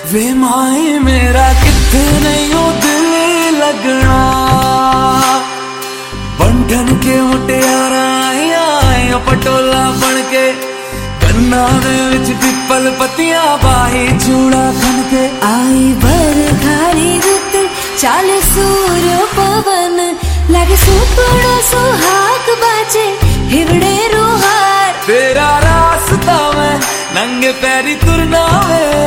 वे माए मेरा किथे नहीं हो दिल लगना, बंधन के मुटियारा आया पटोला बन के, कन्ना दे विच पिपल पतियां बाही चूड़ा खन के। आई बरखारी रुत चाले सूर्य पवन, लगे सुपड़ो सुहाग बाजे हिवड़े रुहार। तेरा रास्ता में नंगे पैरी तुरना वे,